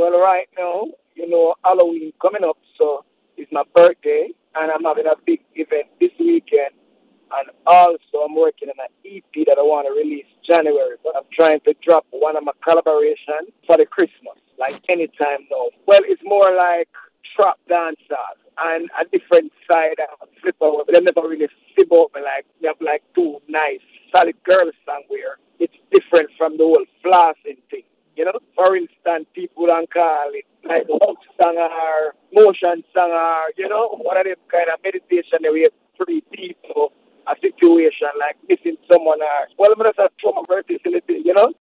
Well, right now, Halloween coming up, so it's my birthday, and I'm having a big event this weekend. And also, I'm working on an EP that I want to release January, but I'm trying to drop one of my collaboration for the Christmas, like anytime now. Well, it's more like trap dancers and a different side of flip over, but they never really flip over like we have like two nice solid girls somewhere. It's different from the whole flossing thing. For instance, people don't call it like love song or motion song or, one of them kind of meditation that we have three people a situation like missing someone or well I'm just a trauma versatility,